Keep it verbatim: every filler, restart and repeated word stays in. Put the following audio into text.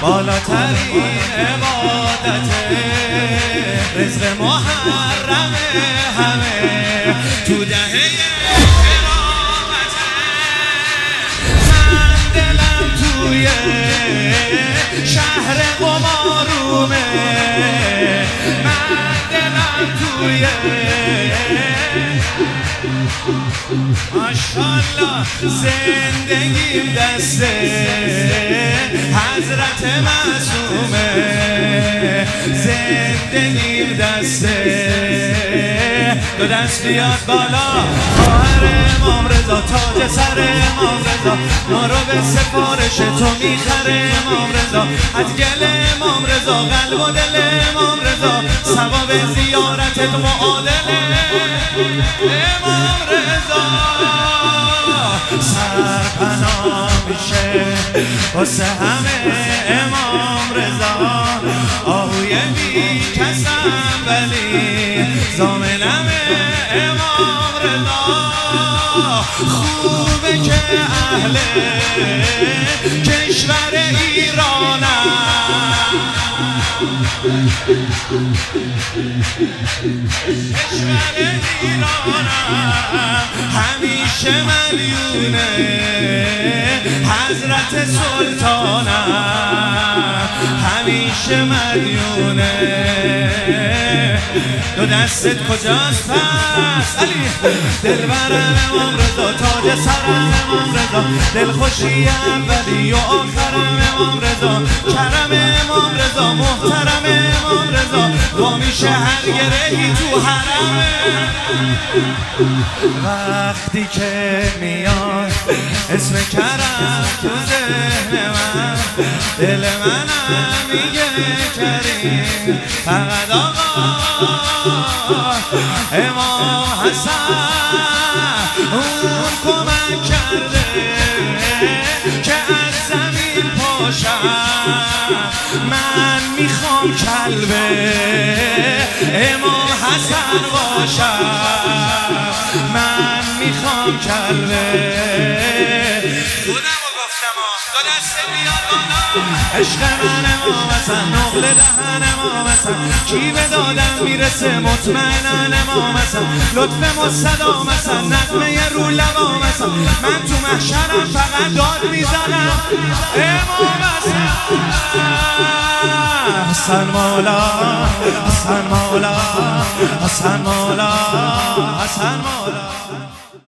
بالاترین عبادت، رزق محرم همه تو دهه کرامت. من دلم توی شهر قمارومه، من دلم توی ماشاءالله زندگیم دست حضرت معصومه، زندگیم دست دو دست بیاد بالا. خواهر امام رضا، تاج سر امام رضا، ما رو به سفارش تو میخره امام رضا. از گل امام رضا، قلب و دل امام رضا، ثواب زیارتت معادله امام رضا. سرپناه میشه واسه همه امام رضا، آهوی بی کسم ولی زامنم امام رضا. خوبه که اهل کشور ایرانم، کشور ایرانم همیشه مدیونه حضرت سلطانم، همیشه مدیونه. دو دستت کجاست پس علی؟ دلبرم امام رضا، تاج سرم امام رضا، دلخوشی اولی و آخرم امام رضا، کرم امام رضا، محترم امام رضا، با میشه هر گرهی تو حرم. وقتی که میاد اسم کرم تو ذهن من، دل منم میگه کریم فقط آقا امام حسن. اون کمک کرده که از زمین پاشم، من میخوام کلبه امام حسن باشم، من میخوام کلبه. خودمو گفتم دو دست بیاد بالا. عشق من امام حسن، نقل دهن امام حسن، کی به دادم میرسه مطمئنن امام حسن، لطف مصدام حسن، نغمه رو لبام حسن، من تو محشرم فقط داد میزنم امام حسن. حسن مولا، حسن مولا، حسن مولا، حسن مولا.